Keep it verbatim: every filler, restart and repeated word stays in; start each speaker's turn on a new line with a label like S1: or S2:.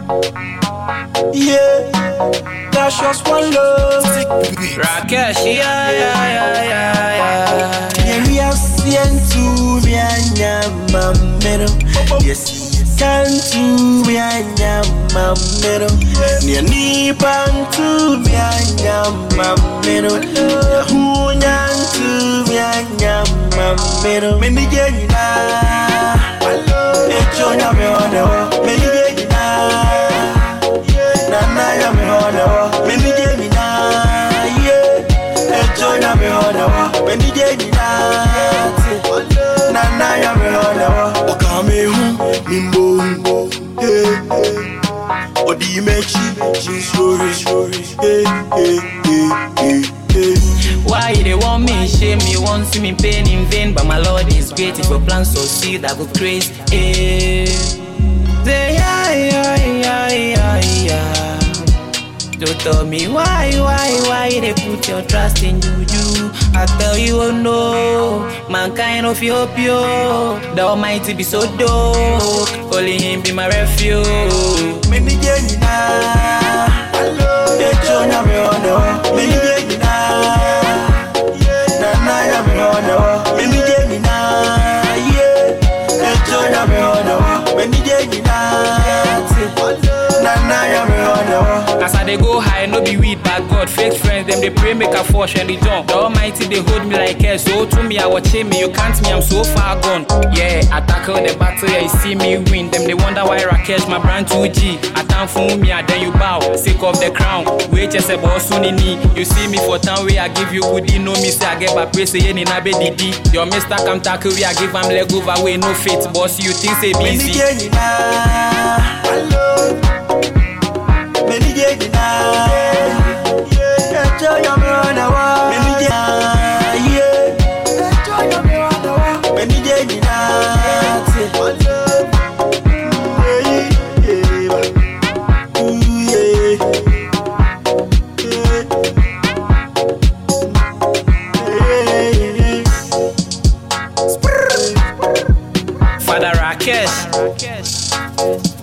S1: Yeah, that's just one love.
S2: Rakesh, yeah, yeah, yeah, yeah, yeah.
S1: Yeah, we have seen to me and my middle. Yes, can to me and my middle. Near knee band to me and my middle. Who yan to me and my middle. Many get na. It's on your middle. Many get na. Nana ya me hono, me ni je ni na, yeah. Ejo ya me hono, me ni je ni na, Nana ya me hono, oka me hu, nimbo, yeah. Odi mechi, she story, story, yeah, yeah, yeah, yeah.
S2: Why they want me, shame me, want see me pain in vain, but my Lord is great. If your plans succeed, I go praise. Eh. Say yeah, yeah, yeah, yeah, yeah. Don't tell me why, why, why they put your trust in juju. I tell you, oh no, mankind of your pure. The Almighty be so dope, only Him be my refuge.
S1: Me ni je ni na, ejo ya me hono, me ni je ni na, Nana ya me hono, me ni je ni na, yeah. Ejo ya me hono, me ni je ni na, Nana ya me hono.
S2: As I they go high, no be weed, but God, fake friends, them they pray, make a force and they jump. The Almighty they hold me like hell, so to me I watch me, you can't me, I'm so far gone. Yeah, I tackle the battle, yeah, you see me win. Them they wonder why Rakesh, my brand two G. I time for me, and then you bow, sick of the crown. Wait just a boss soon in knee. You see me for town where I give you goodie, no me say I get back praise, say in a didi. Your mister come tackle, we I give am leg over, way no fit, boss, you think say busy.
S1: Many get it now. Enjoy your run Many get yeah. Enjoy your run Many get it now.
S2: Father Rakesh.